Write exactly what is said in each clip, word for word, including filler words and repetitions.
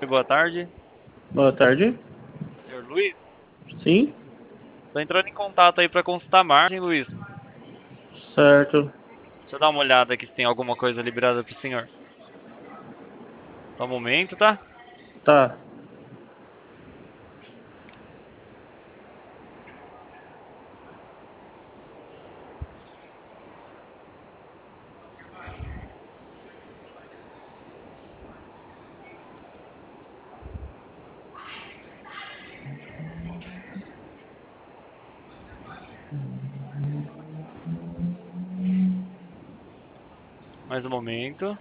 boa tarde. Boa tarde. Senhor Luiz, Sim, tô entrando em contato aí para consultar a margem, Luiz. certo. Deixa eu dar uma olhada aqui se tem alguma coisa liberada pro senhor. Só um momento, tá? Tá. Mais um momento.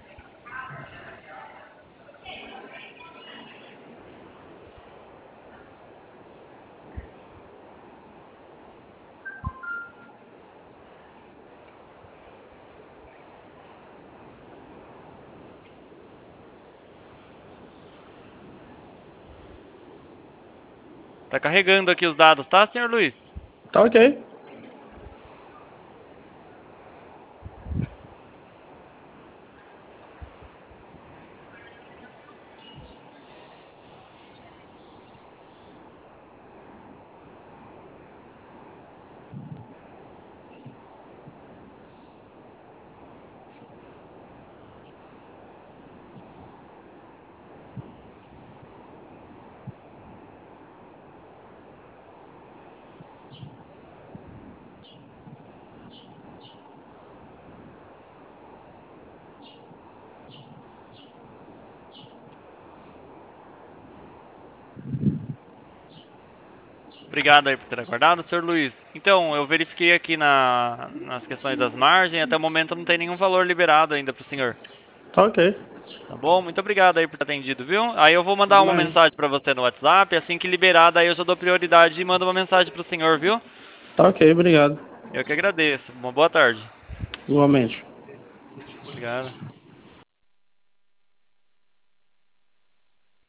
Tá carregando aqui os dados, tá, senhor Luiz? Tá ok. Obrigado aí por ter aguardado, senhor Luiz. Então, eu verifiquei aqui na, nas questões das margens, até o momento não tem nenhum valor liberado ainda pro senhor. Tá ok. Tá bom? Muito obrigado aí por ter atendido, viu? Aí eu vou mandar uma Imagina. mensagem para você no WhatsApp, assim que liberada aí eu já dou prioridade e mando uma mensagem pro senhor, viu? Tá ok, obrigado. Eu que agradeço. Uma boa tarde. Igualmente. Obrigado.